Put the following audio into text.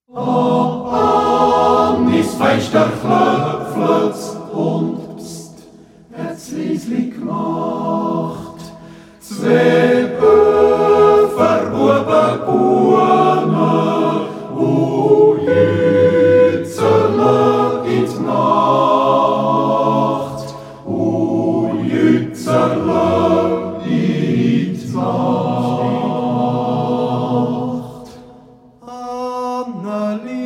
Anis feister Flötz und Psst, hat's leislich gemacht. Zwei Böfer, Buben, Buhne, Jützerle in die Nacht, Jützerle in die Nacht. Anneli